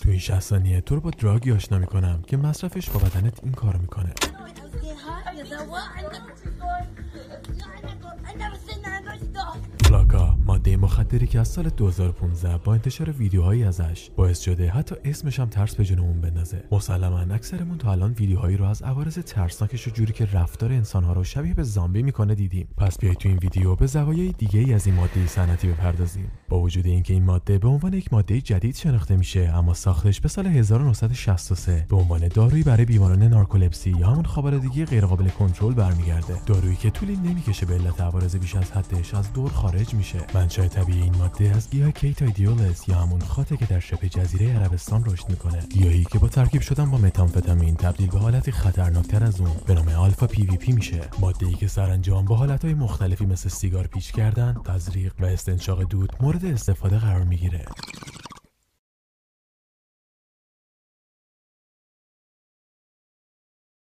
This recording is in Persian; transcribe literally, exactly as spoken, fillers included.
تو این شصت ثانیه تو رو با دراگی آشنا میکنم که مصرفش با بدنت این کارو میکنه. فلاکا ماده مخدری که از سال دو هزار و پانزده با انتشار ویدیوهایی ازش باعث شده حتی اسمش هم ترس به جونمون بندازه. مسلماً اکثرمون تا الان ویدیوهایی رو از عوارض ترسناکش و جوری که رفتار انسان‌ها رو شبیه به زامبی میکنه دیدیم. پس بیایید تو این ویدیو به زوایای دیگه‌ای از این ماده صنعتی بپردازیم. با وجود اینکه این ماده به عنوان یک ماده جدید شناخته میشه، اما ساختش به سال هزار و نهصد و شصت و سه به عنوان دارویی برای بیماران نارکولپسی یا همون خواب‌آلودگی غیرقابل کنترل برمیگرده. دارویی که طولی نمیکشه به علت عوارض بیش از حدش از دور خارج میشه. منشأ طبیعی این ماده از گیاه کیتا ایدیولس یا همون خاطه که در شبه جزیره عربستان رشد میکنه. گیاهی که با ترکیب شدن با متامفتامین تبدیل به حالتی خطرناکتر از اون به نام آلفا پی وی پی میشه. ماده‌ای که سرانجام با حالتهای مختلفی مثل سیگار پیچ کردن، تزریق و استنشاق دود مورد استفاده قرار میگیره.